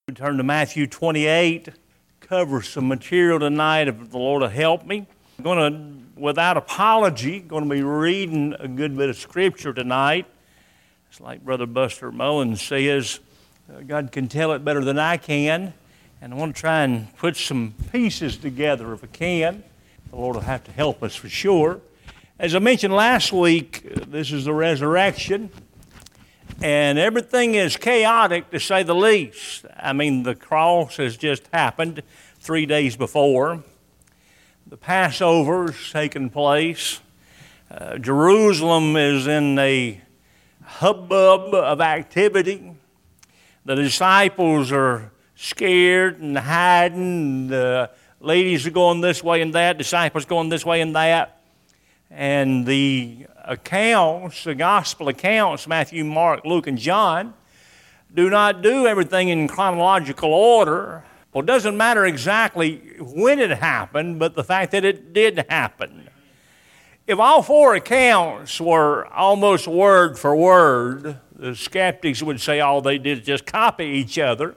We turn to Matthew 28, cover some material tonight if the Lord will help me. I'm going to, without apology, going to be reading a good bit of Scripture tonight. It's like Brother Buster Mullins says, God can tell it better than I can. And I want to try and put some pieces together if I can. The Lord will have to help us for sure. As I mentioned last week, this is the resurrection. And everything is chaotic, to say the least. I mean, the cross has just happened 3 days before. The Passover's taken place. Jerusalem is in a hubbub of activity. The disciples are scared and hiding. The ladies are going this way and that. Disciples going this way and that. And the accounts, the gospel accounts, Matthew, Mark, Luke, and John, do not do everything in chronological order. Well, it doesn't matter exactly when it happened, but the fact that it did happen. If all four accounts were almost word for word, the skeptics would say all they did is just copy each other.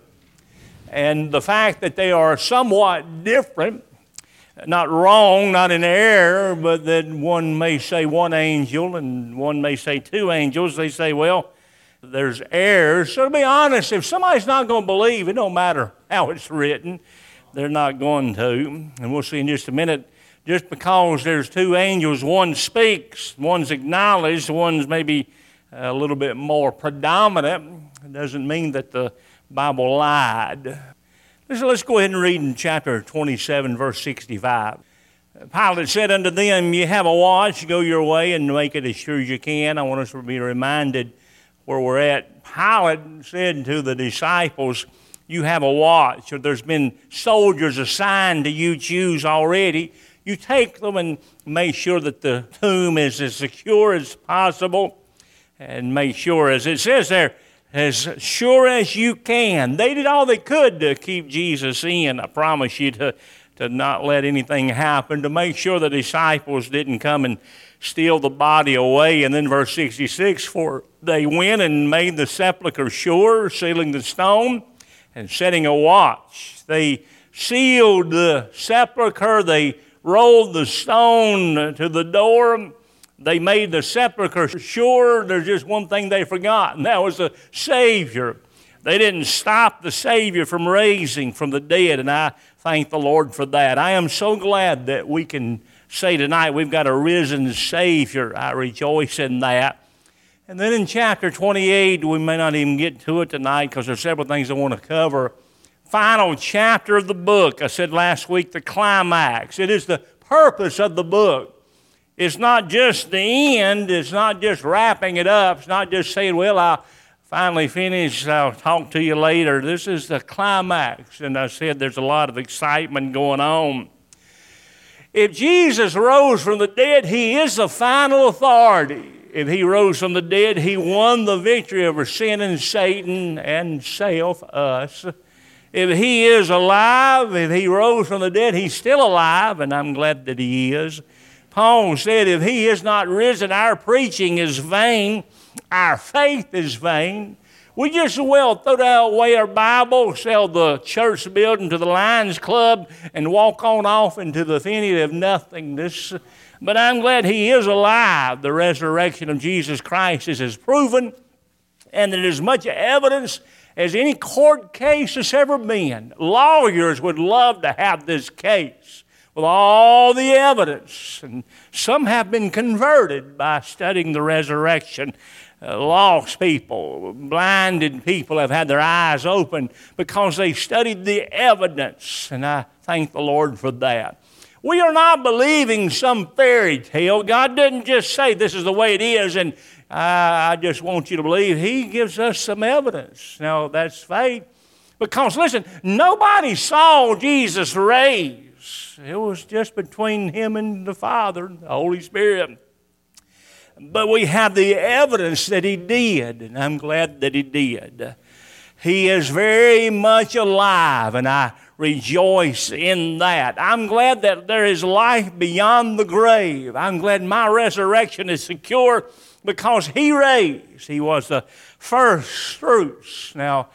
And the fact that they are somewhat different, not wrong, not in error, but that one may say one angel and one may say two angels. They say, well, there's errors. So to be honest, if somebody's not going to believe, it don't matter how it's written. They're not going to. And we'll see in just a minute, just because there's two angels, one speaks, one's acknowledged, one's maybe a little bit more predominant, it doesn't mean that the Bible lied. So let's go ahead and read in chapter 27, verse 65. Pilate said unto them, "You have a watch, go your way and make it as sure as you can." I want us to be reminded where we're at. Pilate said to the disciples, "You have a watch," or there's been soldiers assigned to you Jews already. You take them and make sure that the tomb is as secure as possible, and make sure, as it says there, as sure as you can. They did all they could to keep Jesus in. I promise you to not let anything happen, to make sure the disciples didn't come and steal the body away. And then verse 66, for they went and made the sepulchre sure, sealing the stone and setting a watch. They sealed the sepulchre. They rolled the stone to the door. They made the sepulchre sure. There's just one thing they forgot, and that was the Savior. They didn't stop the Savior from raising from the dead, and I thank the Lord for that. I am so glad that we can say tonight we've got a risen Savior. I rejoice in that. And then in chapter 28, we may not even get to it tonight because there's several things I want to cover. Final chapter of the book. I said last week the climax. It is the purpose of the book. It's not just the end. It's not just wrapping it up. It's not just saying, well, I'll finally finish. I'll talk to you later. This is the climax. And I said there's a lot of excitement going on. If Jesus rose from the dead, he is the final authority. If he rose from the dead, he won the victory over sin and Satan and self, us. If he is alive, if he rose from the dead, he's still alive, and I'm glad that he is. Paul said, if he is not risen, our preaching is vain, our faith is vain. We just as well throw away our Bible, sell the church building to the Lions Club, and walk on off into the infinity of nothingness. But I'm glad he is alive. The resurrection of Jesus Christ is as proven, and it is as much evidence as any court case has ever been. Lawyers would love to have this case with all the evidence, and some have been converted by studying the resurrection. Lost people, blinded people have had their eyes opened because they studied the evidence, and I thank the Lord for that. We are not believing some fairy tale. God didn't just say this is the way it is, and I just want you to believe. He gives us some evidence. Now, that's faith. Because, listen, nobody saw Jesus raised. It was just between him and the Father, the Holy Spirit. But we have the evidence that he did, and I'm glad that he did. He is very much alive, and I rejoice in that. I'm glad that there is life beyond the grave. I'm glad my resurrection is secure because he raised. He was the first fruits. Now,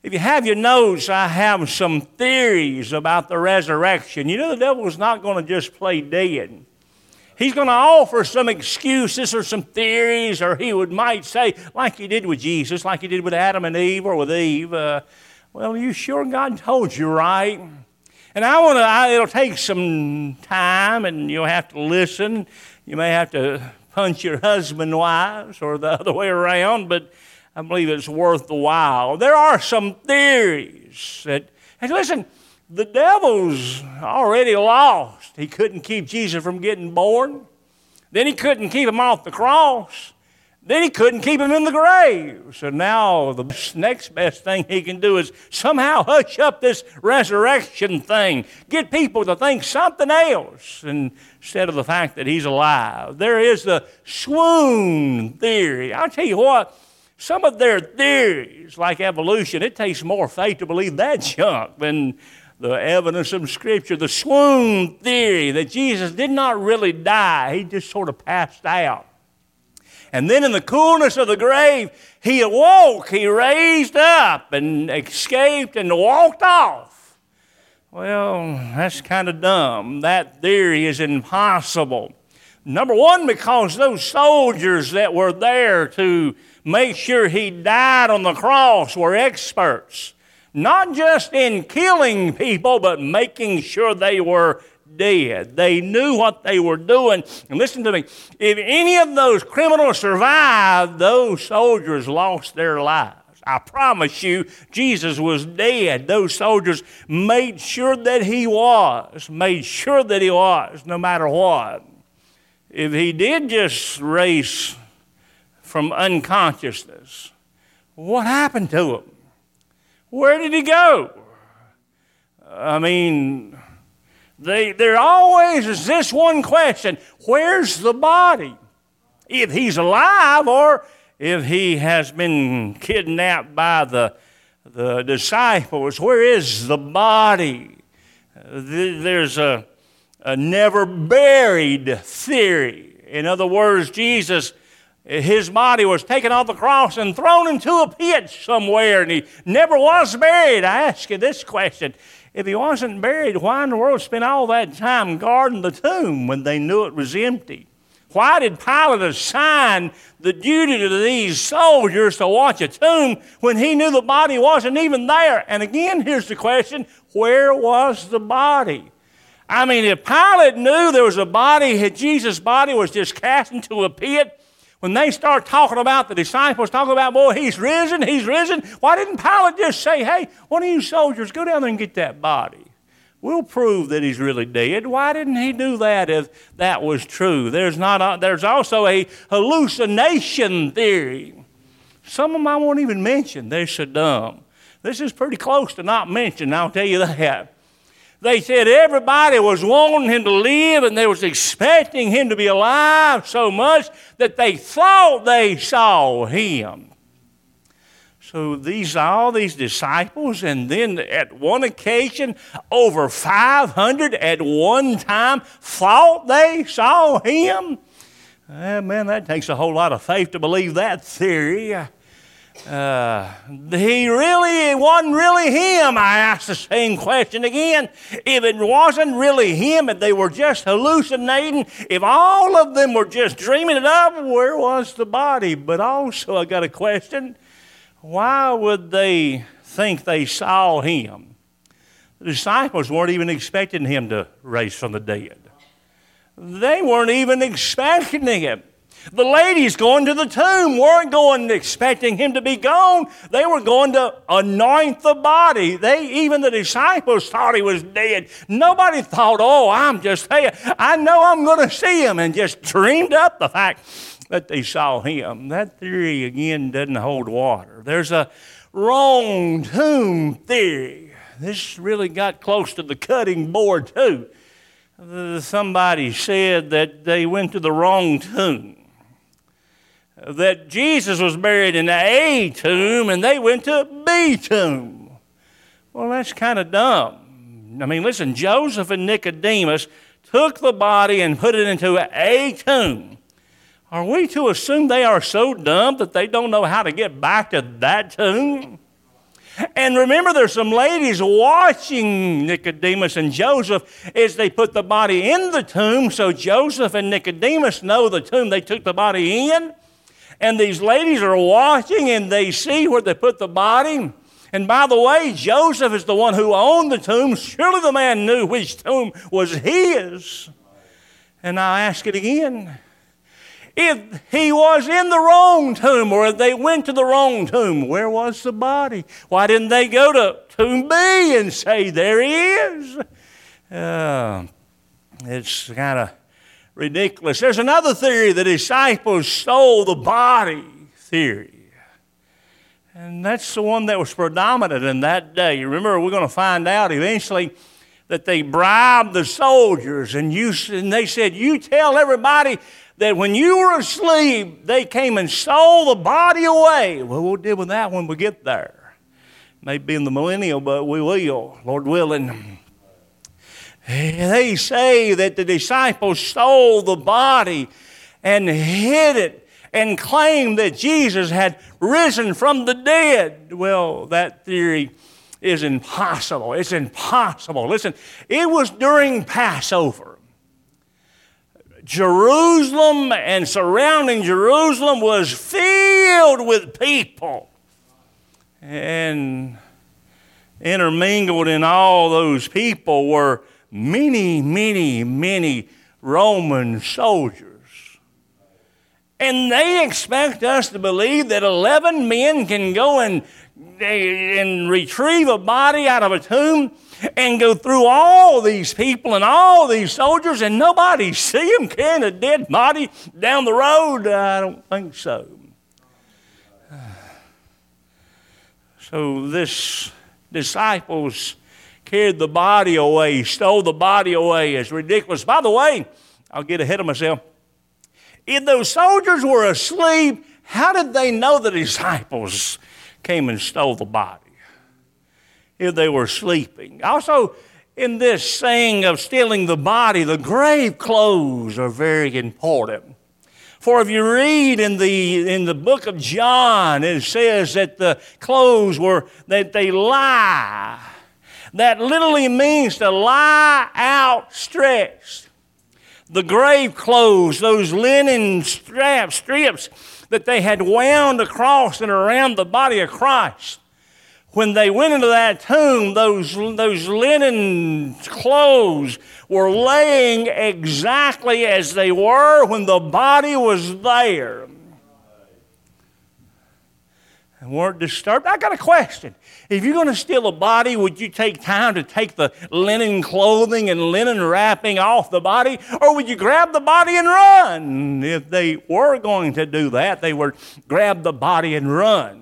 If you have your notes, I have some theories about the resurrection. You know, the devil is not going to just play dead. He's going to offer some excuses or some theories, or might say, like he did with Jesus, like he did with Adam and Eve or with Eve, well, you sure God told you right? And it'll take some time, and you'll have to listen. You may have to punch your husband wives or the other way around, but I believe it's worth the while. There are some theories that, and listen, the devil's already lost. He couldn't keep Jesus from getting born. Then he couldn't keep him off the cross. Then he couldn't keep him in the grave. So now the next best thing he can do is somehow hush up this resurrection thing. Get people to think something else instead of the fact that he's alive. There is the swoon theory. I'll tell you what, some of their theories, like evolution, it takes more faith to believe that junk than the evidence of Scripture. The swoon theory that Jesus did not really die. He just sort of passed out. And then in the coolness of the grave, he awoke, he raised up and escaped and walked off. Well, that's kind of dumb. That theory is impossible. Number one, because those soldiers that were there to make sure he died on the cross were experts, not just in killing people, but making sure they were dead. They knew what they were doing. And listen to me, if any of those criminals survived, those soldiers lost their lives. I promise you, Jesus was dead. Those soldiers made sure that he was, no matter what. If he did just raise from unconsciousness, what happened to him? Where did he go? I mean, there always is this one question: where's the body? If he's alive or if he has been kidnapped by the disciples, where is the body? There's a never buried theory. In other words, Jesus, his body was taken off the cross and thrown into a pit somewhere, and he never was buried. I ask you this question: if he wasn't buried, why in the world spend all that time guarding the tomb when they knew it was empty? Why did Pilate assign the duty to these soldiers to watch a tomb when he knew the body wasn't even there? And again, here's the question: where was the body? I mean, if Pilate knew there was a body, Jesus' body was just cast into a pit, when they start talking about, the disciples talking about, boy, he's risen, why didn't Pilate just say, hey, one of you soldiers, go down there and get that body? We'll prove that he's really dead. Why didn't he do that if that was true? There's also a hallucination theory. Some of them I won't even mention. They're so dumb. This is pretty close to not mentioned, I'll tell you that. They said everybody was wanting him to live, and they was expecting him to be alive so much that they thought they saw him. So all these disciples, and then at one occasion, over 500 at one time thought they saw him. Man, that takes a whole lot of faith to believe that theory. He really wasn't really him. I asked the same question again. If it wasn't really him, if they were just hallucinating, if all of them were just dreaming it up, where was the body? But also I got a question: why would they think they saw him? The disciples weren't even expecting him to rise from the dead. They weren't even expecting him. The ladies going to the tomb weren't going expecting him to be gone. They were going to anoint the body. Even the disciples thought he was dead. Nobody thought, I know I'm going to see him, and just dreamed up the fact that they saw him. That theory, again, doesn't hold water. There's a wrong tomb theory. This really got close to the cutting board, too. Somebody said that they went to the wrong tomb, that Jesus was buried in A tomb and they went to B tomb. Well, that's kind of dumb. I mean, listen, Joseph and Nicodemus took the body and put it into A tomb. Are we to assume they are so dumb that they don't know how to get back to that tomb? And remember, there's some ladies watching Nicodemus and Joseph as they put the body in the tomb. So Joseph and Nicodemus know the tomb. They took the body in. And these ladies are watching, and they see where they put the body. And by the way, Joseph is the one who owned the tomb. Surely the man knew which tomb was his. And I ask it again. If he was in the wrong tomb, or if they went to the wrong tomb, where was the body? Why didn't they go to tomb B and say, there he is? It's kind of ridiculous. There's another theory. The disciples stole the body theory. And that's the one that was predominant in that day. You remember, we're going to find out eventually that they bribed the soldiers, and they said, you tell everybody that when you were asleep, they came and stole the body away. Well, we'll deal with that when we get there. Maybe in the millennial, but we will, Lord willing. They say that the disciples stole the body and hid it and claimed that Jesus had risen from the dead. Well, that theory is impossible. It's impossible. Listen, it was during Passover. Jerusalem and surrounding Jerusalem was filled with people. And intermingled in all those people were many, many, many Roman soldiers. And they expect us to believe that 11 men can go and retrieve a body out of a tomb and go through all these people and all these soldiers and nobody see them carrying a dead body down the road? I don't think so. So this disciples carried the body away, stole the body away. It's ridiculous. By the way, I'll get ahead of myself. If those soldiers were asleep, how did they know the disciples came and stole the body? If they were sleeping. Also, in this saying of stealing the body, the grave clothes are very important. For if you read in the book of John, it says that the clothes were, that they lie. That literally means to lie outstretched. The grave clothes, those linen strips that they had wound across and around the body of Christ. When they went into that tomb, those linen clothes were laying exactly as they were when the body was there. And weren't disturbed. I got a question. If you're going to steal a body, would you take time to take the linen clothing and linen wrapping off the body? Or would you grab the body and run? If they were going to do that, they would grab the body and run.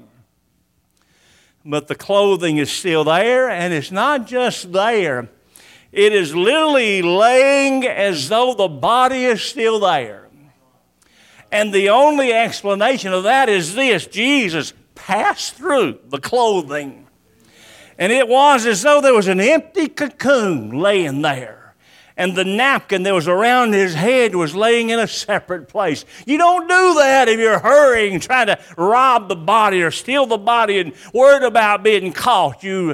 But the clothing is still there, and it's not just there. It is literally laying as though the body is still there. And the only explanation of that is this: Jesus passed through the clothing. And it was as though there was an empty cocoon laying there. And the napkin that was around his head was laying in a separate place. You don't do that if you're hurrying, trying to rob the body or steal the body and worried about being caught. You,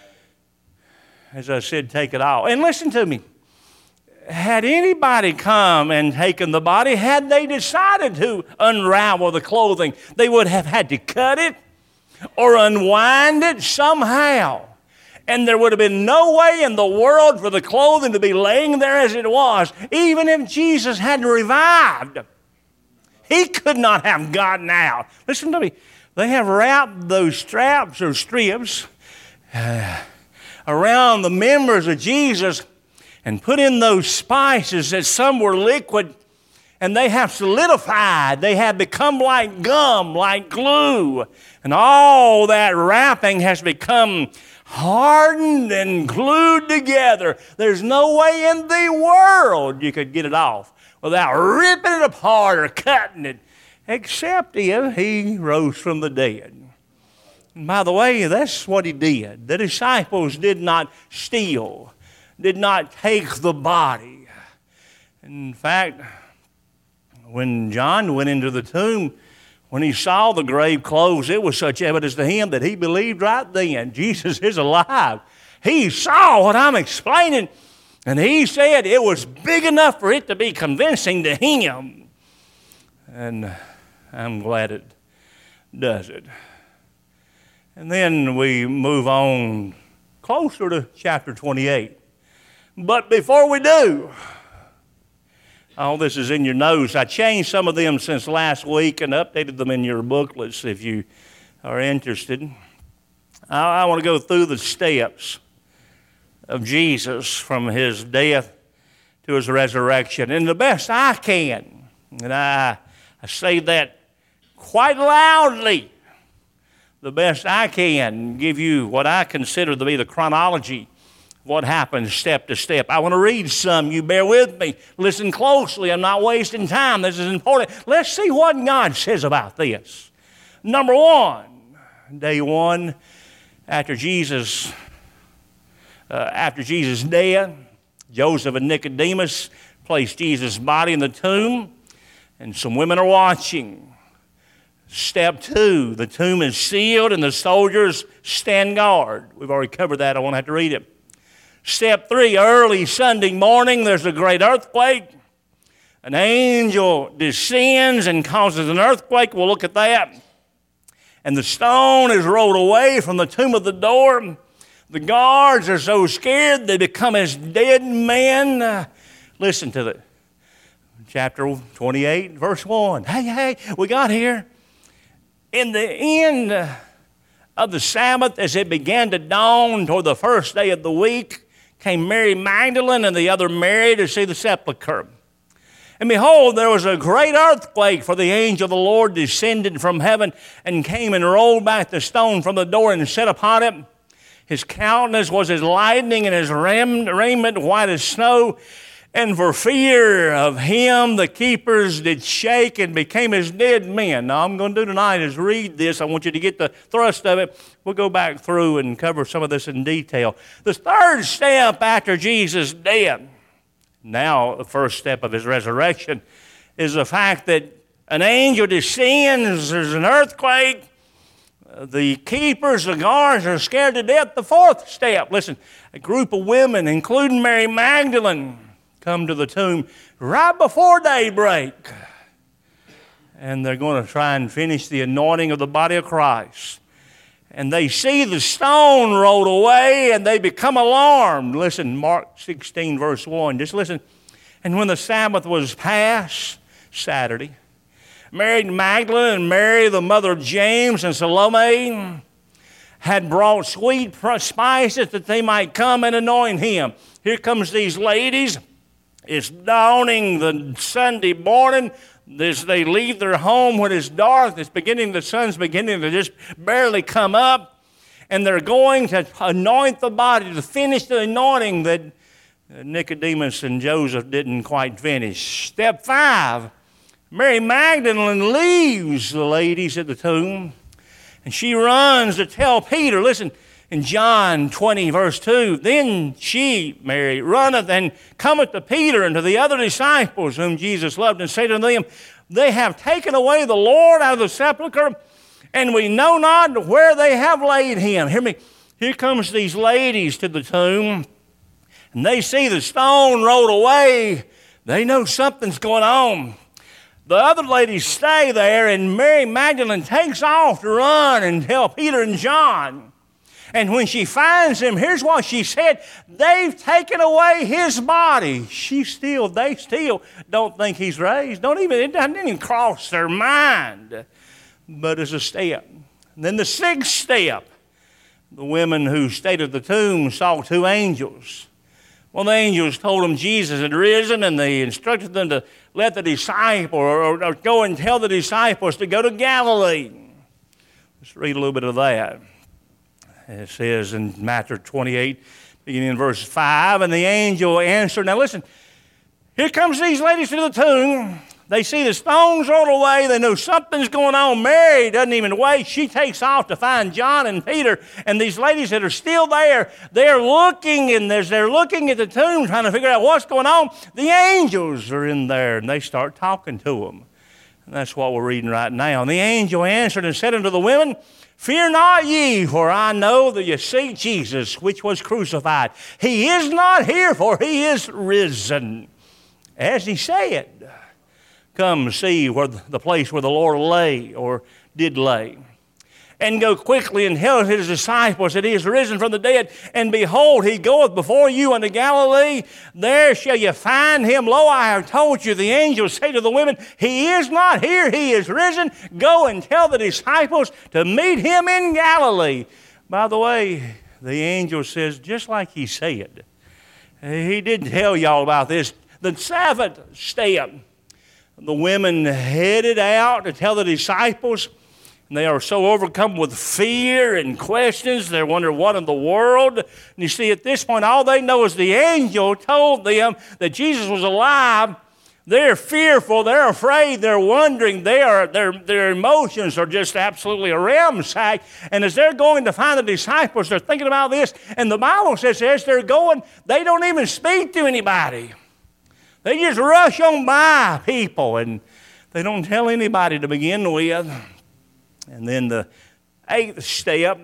as I said, take it all. And listen to me. Had anybody come and taken the body, had they decided to unravel the clothing, they would have had to cut it or unwind it somehow. And there would have been no way in the world for the clothing to be laying there as it was, even if Jesus hadn't revived. He could not have gotten out. Listen to me. They have wrapped those straps or strips around the members of Jesus and put in those spices that some were liquid, and they have solidified. They have become like gum, like glue. And all that wrapping has become hardened and glued together. There's no way in the world you could get it off without ripping it apart or cutting it, except if he rose from the dead. And by the way, that's what he did. The disciples did not steal, did not take the body. In fact, when John went into the tomb, When he saw the grave closed, it was such evidence to him that he believed right then, Jesus is alive. He saw what I'm explaining, and he said it was big enough for it to be convincing to him. And I'm glad it does it. And then we move on closer to chapter 28. But before we do, all this is in your notes. I changed some of them since last week and updated them in your booklets if you are interested. I want to go through the steps of Jesus from his death to his resurrection, and the best I can. And I say that quite loudly. The best I can give you what I consider to be the chronology of what happens step to step. I want to read some. You bear with me. Listen closely. I'm not wasting time. This is important. Let's see what God says about this. Number one, day one, after Jesus' death, Joseph and Nicodemus placed Jesus' body in the tomb, and some women are watching. Step two, the tomb is sealed and the soldiers stand guard. We've already covered that. I won't have to read it. Step three, early Sunday morning, there's a great earthquake. An angel descends and causes an earthquake. We'll look at that. And the stone is rolled away from the tomb of the door. The guards are so scared they become as dead men. Listen to it. Chapter 28, verse 1. Hey, we got here. In the end of the Sabbath, as it began to dawn toward the first day of the week, came Mary Magdalene and the other Mary to see the sepulchre. And behold, there was a great earthquake, for the angel of the Lord descended from heaven and came and rolled back the stone from the door and sat upon it. His countenance was as lightning, and his raiment white as snow. And for fear of him, the keepers did shake and became as dead men. Now, I'm going to do tonight is read this. I want you to get the thrust of it. We'll go back through and cover some of this in detail. The third step after Jesus' death, now the first step of his resurrection, is the fact that an angel descends, there's an earthquake, the keepers, the guards are scared to death. The fourth step, listen, a group of women, including Mary Magdalene, come to the tomb right before daybreak. And they're going to try and finish the anointing of the body of Christ. And they see the stone rolled away and they become alarmed. Listen, Mark 16, verse 1. Just listen. And when the Sabbath was past, Saturday, Mary Magdalene and Mary, the mother of James, and Salome had brought sweet spices that they might come and anoint him. Here comes these ladies. It's dawning the Sunday morning. They leave their home when it's dark. The sun's beginning to just barely come up. And they're going to anoint the body, to finish the anointing that Nicodemus and Joseph didn't quite finish. Step 5, Mary Magdalene leaves the ladies at the tomb. And she runs to tell Peter, listen, in John 20, verse 2, then she, Mary, runneth and cometh to Peter and to the other disciples whom Jesus loved, and said unto them, they have taken away the Lord out of the sepulchre, and we know not where they have laid him. Hear me. Here comes these ladies to the tomb, and they see the stone rolled away. They know something's going on. The other ladies stay there, and Mary Magdalene takes off to run and tell Peter and John. And when she finds him, here's what she said. They've taken away his body. They still don't think he's raised. It doesn't even cross their mind. But it's a step. And then the sixth step, the women who stayed at the tomb saw 2 angels. Well, the angels told them Jesus had risen, and they instructed them to let the disciple or go and tell the disciples to go to Galilee. Let's read a little bit of that. It says in Matthew 28, beginning in verse 5, and the angel answered. Now listen, here comes these ladies to the tomb. They see the stones rolled away. They know something's going on. Mary doesn't even wait. She takes off to find John and Peter. And these ladies that are still there, they're looking, and as they're looking at the tomb, trying to figure out what's going on, the angels are in there, and they start talking to them. And that's what we're reading right now. And the angel answered and said unto the women, Fear not ye, for I know that ye seek Jesus, which was crucified. He is not here, for he is risen, as he said. Come see where the place where the Lord lay, or did lay. And go quickly and tell his disciples that he is risen from the dead. And behold, he goeth before you unto Galilee. There shall you find him. Lo, I have told you. The angels say to the women, He is not here, he is risen. Go and tell the disciples to meet him in Galilee. By the way, the angel says, just like he said. He didn't tell y'all about this. The seventh step, the women headed out to tell the disciples. They are so overcome with fear and questions. They're wondering what in the world. And you see, at this point, all they know is the angel told them that Jesus was alive. They're fearful. They're afraid. They're wondering. Their emotions are just absolutely a ramsack. And as they're going to find the disciples, they're thinking about this. And the Bible says as they're going, they don't even speak to anybody. They just rush on by people, and they don't tell anybody to begin with. And then the eighth step,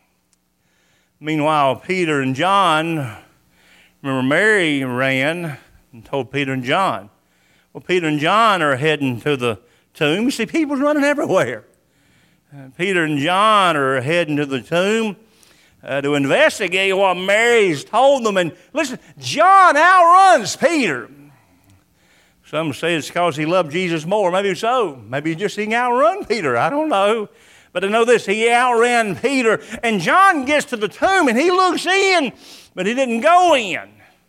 meanwhile, Peter and John, remember Mary ran and told Peter and John. Well, Peter and John are heading to the tomb. You see, people's running everywhere. Peter and John are heading to the tomb to investigate what Mary's told them. And listen, John outruns Peter. Some say it's because he loved Jesus more. Maybe so. Maybe he just didn't outrun Peter. I don't know. But I know this, he outran Peter. And John gets to the tomb and he looks in, but he didn't go in.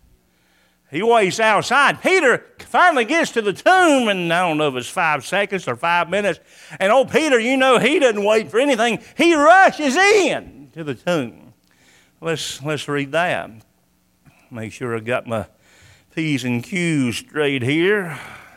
He waits outside. Peter finally gets to the tomb, and I don't know if it's 5 seconds or 5 minutes. And old Peter, you know, he doesn't wait for anything. He rushes in to the tomb. Let's read that. Make sure I got my P's and Q's straight here.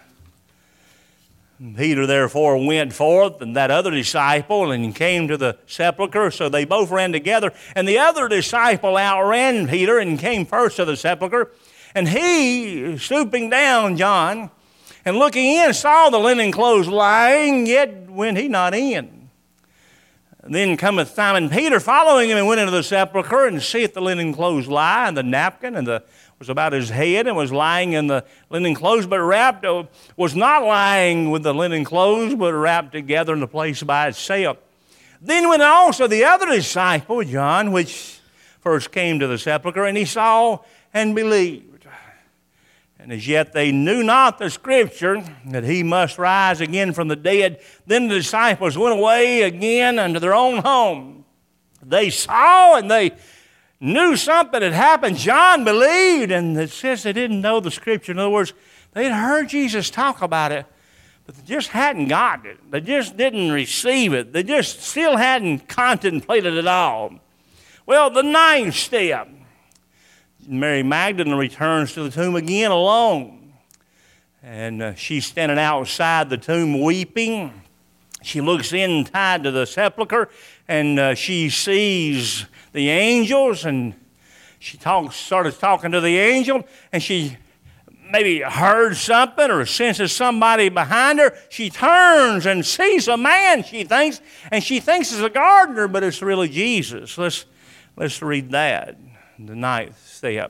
Peter therefore went forth, and that other disciple, and came to the sepulchre. So they both ran together. And the other disciple outran Peter and came first to the sepulchre. And he, stooping down, John, and looking in, saw the linen clothes lying, yet went he not in. And then cometh Simon Peter, following him, and went into the sepulchre, and seeth the linen clothes lie, and the napkin, and was about his head, and was lying in the linen clothes, but wrapped, was not lying with the linen clothes, but wrapped together in the place by itself. Then went also the other disciple, John, which first came to the sepulchre, and he saw and believed. And as yet they knew not the Scripture, that he must rise again from the dead. Then the disciples went away again unto their own home. They saw and they knew something had happened. John believed, and it says they didn't know the Scripture. In other words, they'd heard Jesus talk about it, but they just hadn't gotten it. They just didn't receive it. They just still hadn't contemplated it all. Well, the ninth step, Mary Magdalene returns to the tomb again alone. And she's standing outside the tomb weeping. She looks inside to the sepulchre, and she sees the angels, and she started talking to the angel, and she maybe heard something or senses somebody behind her. She turns and sees a man, she thinks, and she thinks it's a gardener, but it's really Jesus. Let's read that, the ninth step.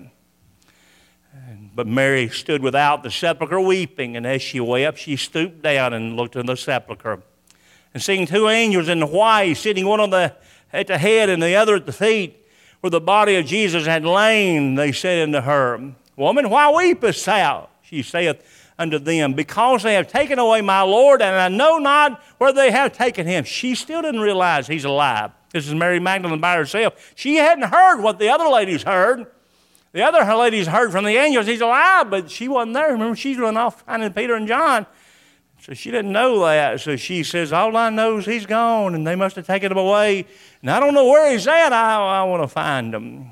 But Mary stood without the sepulchre weeping, and as she wept, she stooped down and looked in the sepulchre. And seeing two angels in white, sitting one at the head and the other at the feet, where the body of Jesus had lain, they said unto her, Woman, why weepest thou? She saith unto them, Because they have taken away my Lord, and I know not where they have taken him. She still didn't realize he's alive. This is Mary Magdalene by herself. She hadn't heard what the other ladies heard. The other ladies heard from the angels, he's alive, but she wasn't there. Remember, she's run off finding Peter and John. So she didn't know that. So she says, all I know is he's gone, and they must have taken him away. And I don't know where he's at. I want to find him.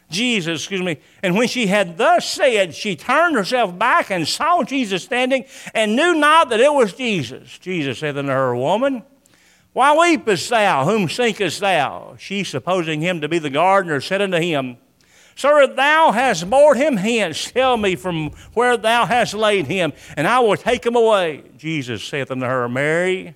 And when she had thus said, she turned herself back and saw Jesus standing, and knew not that it was Jesus. Jesus said unto her, Woman, why weepest thou? Whom seekest thou? She, supposing him to be the gardener, said unto him, Sir, if thou hast borne him hence, tell me from where thou hast laid him, and I will take him away. Jesus saith unto her, Mary.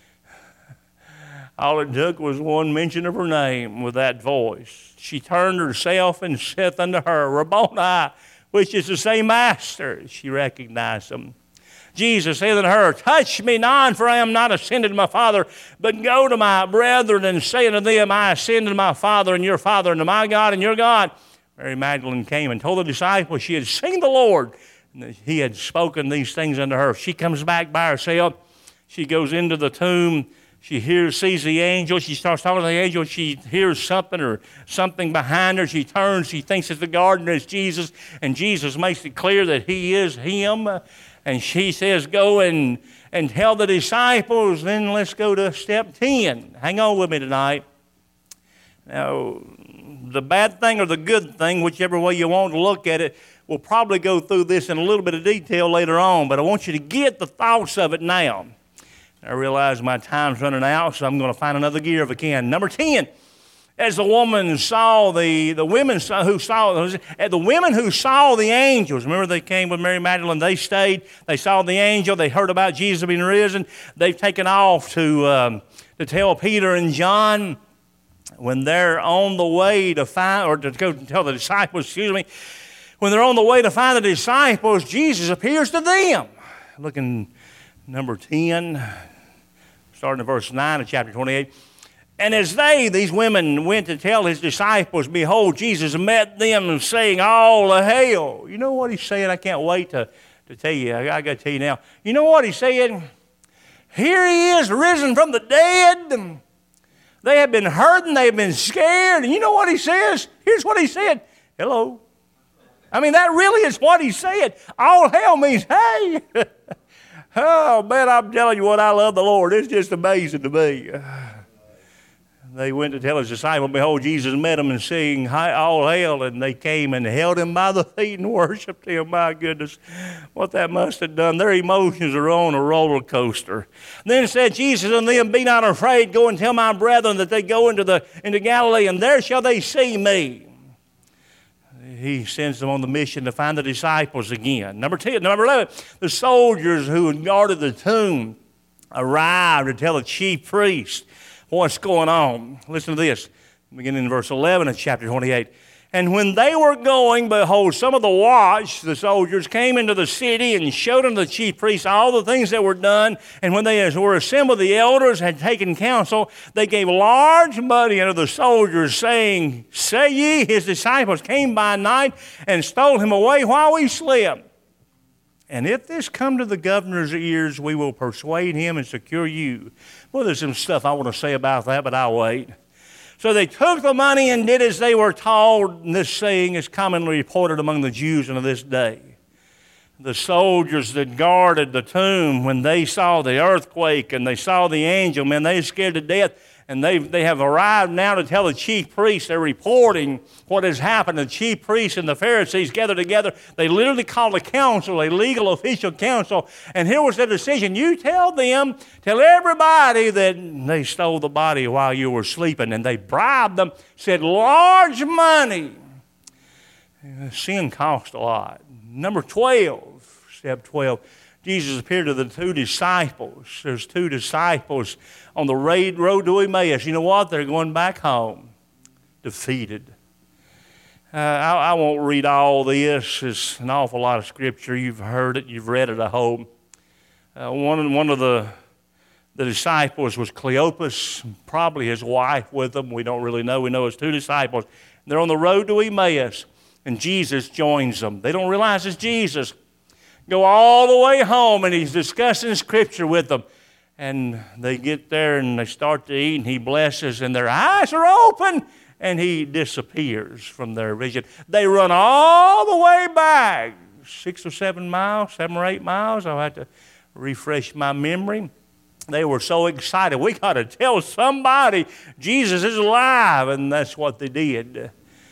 All it took was one mention of her name with that voice. She turned herself and saith unto her, Rabboni, which is to say, Master. She recognized him. Jesus saith unto her, Touch me not, for I am not ascended to my Father, but go to my brethren and say unto them, I ascend to my Father and your Father, and to my God and your God. Mary Magdalene came and told the disciples she had seen the Lord, and that he had spoken these things unto her. She comes back by herself. She goes into the tomb. She sees the angel. She starts talking to the angel. She hears something behind her. She turns. She thinks it's the gardener, it's Jesus, and Jesus makes it clear that he is him. And she says, Go and tell the disciples. Then let's go to step 10. Hang on with me tonight. Now, the bad thing or the good thing, whichever way you want to look at it, we'll probably go through this in a little bit of detail later on, but I want you to get the thoughts of it now. I realize my time's running out, so I'm going to find another gear if I can. Number 10, as the woman saw the women who saw the angels. Remember, they came with Mary Magdalene. They stayed. They saw the angel. They heard about Jesus being risen. They've taken off to tell Peter and John. When they're on the way to find, or to go tell the disciples, when they're on the way to find the disciples, Jesus appears to them. Look in number 10, starting in verse 9 of chapter 28. And as these women, went to tell his disciples, behold, Jesus met them saying, All hail. You know what he said? I can't wait to tell you. I got to tell you now. You know what he said? Here he is, risen from the dead. They have been hurting. They have been scared. And you know what he says? Here's what he said. Hello. I mean, that really is what he said. All hail means, hey. Oh, man, I'm telling you what, I love the Lord. It's just amazing to me. They went to tell his disciples, behold, Jesus met them and saying, all hail, and they came and held him by the feet and worshiped him. My goodness, what that must have done. Their emotions are on a roller coaster. Then said Jesus unto them, Be not afraid, go and tell my brethren that they go into Galilee, and there shall they see me. He sends them on the mission to find the disciples again. Number 11, the soldiers who had guarded the tomb arrived to tell the chief priest what's going on. Listen to this, beginning in verse 11 of chapter 28. And when they were going, behold, some of the watch, the soldiers, came into the city and showed unto the chief priests all the things that were done. And when they were assembled, the elders had taken counsel. They gave large money unto the soldiers, saying, Say ye, his disciples came by night and stole him away while we slept. And if this come to the governor's ears, we will persuade him and secure you. Well, there's some stuff I want to say about that, but I'll wait. So they took the money and did as they were told. And this saying is commonly reported among the Jews unto this day. The soldiers that guarded the tomb, when they saw the earthquake and they saw the angel, man, they were scared to death. And they have arrived now to tell the chief priests. They're reporting what has happened. The chief priests and the Pharisees gathered together. They literally called a council, a legal official council. And here was the decision. You tell everybody that they stole the body while you were sleeping. And they bribed them, said large money. Sin cost a lot. Number 12, step 12. Jesus appeared to the two disciples. There's two disciples on the road to Emmaus. You know what? They're going back home, defeated. I won't read all this. It's an awful lot of scripture. You've heard it. You've read it, I hope. One of the disciples was Cleopas, probably his wife with them. We don't really know. We know it's two disciples. They're on the road to Emmaus, and Jesus joins them. They don't realize it's Jesus. Go all the way home, and he's discussing Scripture with them. And they get there, and they start to eat, and he blesses, and their eyes are open, and he disappears from their vision. They run all the way back, 6 or 7 miles, 7 or 8 miles. I'll have to refresh my memory. They were so excited. We got to tell somebody Jesus is alive, and that's what they did.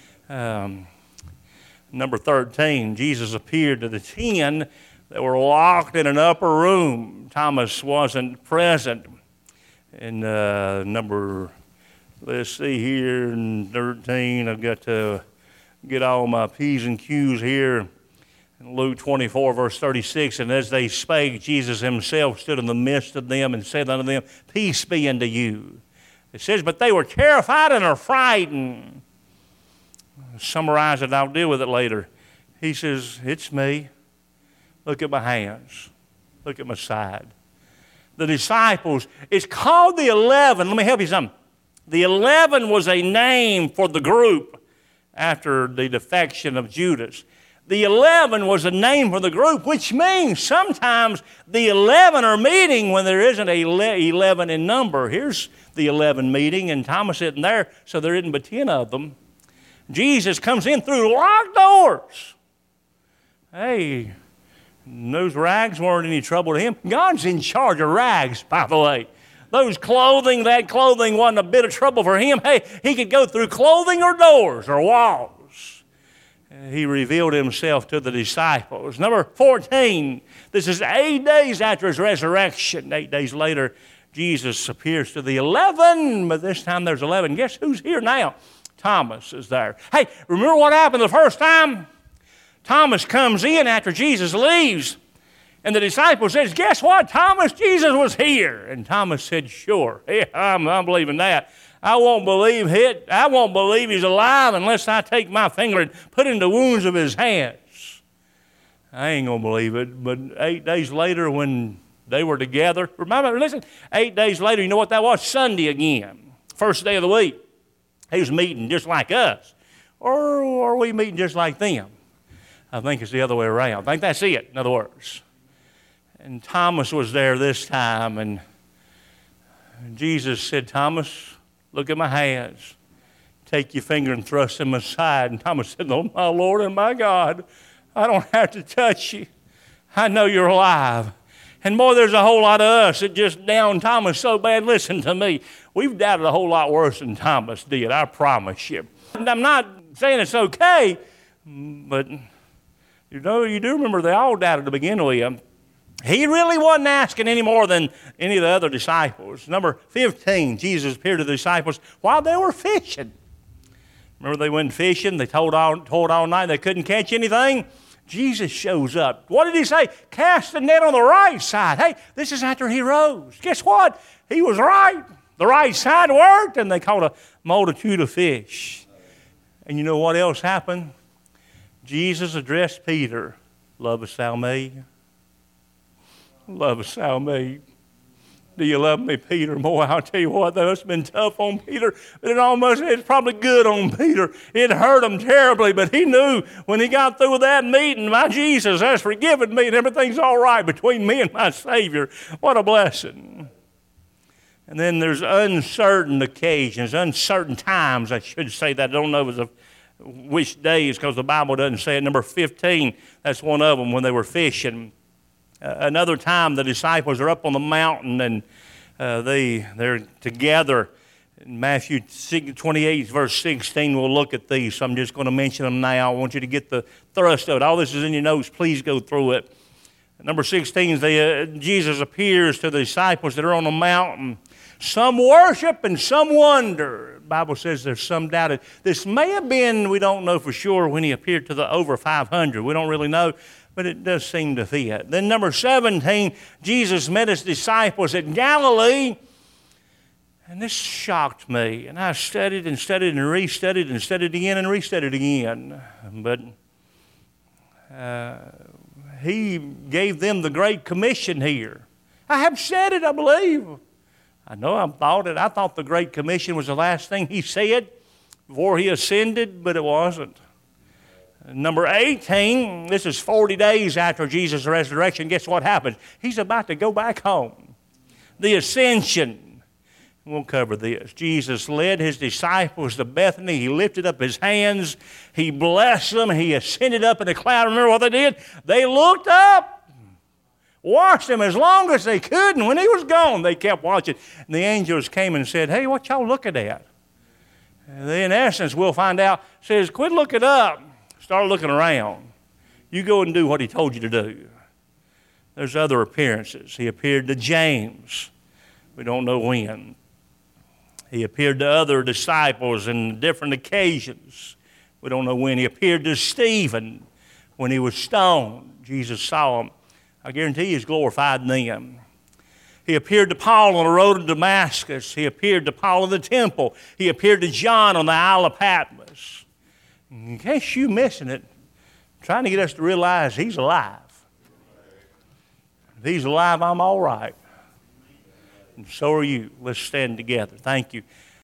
Number 13, Jesus appeared to the 10 that were locked in an upper room. Thomas wasn't present. And let's see here, in 13, I've got get all my P's and Q's here. In Luke 24, verse 36, and as they spake, Jesus himself stood in the midst of them and said unto them, Peace be unto you. It says, but they were terrified and are frightened. Summarize it, I'll deal with it later. He says, it's me. Look at my hands. Look at my side. The disciples, it's called the 11. Let me help you something. The 11 was a name for the group after the defection of Judas. The 11 was a name for the group, which means sometimes the 11 are meeting when there isn't a 11 in number. Here's the 11 meeting, and Thomas isn't there, so there isn't but 10 of them. Jesus comes in through locked doors. Hey, those rags weren't any trouble to him. God's in charge of rags, by the way. That clothing wasn't a bit of trouble for him. Hey, he could go through clothing or doors or walls. He revealed himself to the disciples. Number 14, this is 8 days after his resurrection. 8 days later, Jesus appears to the 11, but this time there's 11. Guess who's here now? Thomas is there. Hey, remember what happened the first time? Thomas comes in after Jesus leaves, and the disciple says, guess what, Thomas? Jesus was here. And Thomas said, sure. Yeah, I'm believing that. I won't believe it. I won't believe he's alive unless I take my finger and put in the wounds of his hands. I ain't going to believe it. But 8 days later when they were together, remember, listen, 8 days later, you know what that was? Sunday again, first day of the week. He was meeting just like us. Or are we meeting just like them? I think it's the other way around. I think that's it, in other words. And Thomas was there this time, and Jesus said, Thomas, look at my hands. Take your finger and thrust them aside. And Thomas said, oh, my Lord and my God, I don't have to touch you. I know you're alive. And boy, there's a whole lot of us that just down Thomas so bad. Listen to me. We've doubted a whole lot worse than Thomas did, I promise you. And I'm not saying it's okay, but you do remember they all doubted to begin with. He really wasn't asking any more than any of the other disciples. Number 15, Jesus appeared to the disciples while they were fishing. Remember they went fishing, they told all night they couldn't catch anything. Jesus shows up. What did he say? Cast the net on the right side. Hey, this is after he rose. Guess what? He was right. The right side worked, and they caught a multitude of fish. And you know what else happened? Jesus addressed Peter. Lovest thou me? Lovest thou me? Do you love me, Peter? Boy, I'll tell you what, that must have been tough on Peter. But it's probably good on Peter. It hurt him terribly, but he knew when he got through with that meeting, my Jesus has forgiven me and everything's all right between me and my Savior. What a blessing. And then there's uncertain occasions, uncertain times, I should say that. I don't know if it's which days because the Bible doesn't say it. Number 15, that's one of them when they were fishing. Another time the disciples are up on the mountain and they're together. In Matthew 28, verse 16, we'll look at these. So I'm just going to mention them now. I want you to get the thrust of it. All this is in your notes. Please go through it. Number 16, Jesus appears to the disciples that are on the mountain. Some worship and some wonder. The Bible says there's some doubted. This may have been, we don't know for sure, when he appeared to the over 500. We don't really know, but it does seem to fit. Then number 17, Jesus met his disciples at Galilee. And this shocked me. And I studied and studied and restudied and studied again and restudied again. But he gave them the Great Commission here. I have said it, I believe. I know I thought the Great Commission was the last thing he said before he ascended, but it wasn't. Number 18, this is 40 days after Jesus' resurrection. Guess what happens? He's about to go back home. The ascension. We'll cover this. Jesus led his disciples to Bethany. He lifted up his hands. He blessed them. He ascended up in the cloud. Remember what they did? They looked up, watched him as long as they could, and when he was gone, they kept watching. And the angels came and said, hey, what y'all looking at? And in essence, we'll find out, says, quit looking up. Start looking around. You go and do what he told you to do. There's other appearances. He appeared to James. We don't know when. He appeared to other disciples in different occasions. We don't know when. He appeared to Stephen when he was stoned. Jesus saw him. I guarantee He's glorified then. He appeared to Paul on the road to Damascus. He appeared to Paul in the temple. He appeared to John on the Isle of Patmos. In case you're missing it, trying to get us to realize He's alive. If He's alive, I'm all right. And so are you. Let's stand together. Thank you.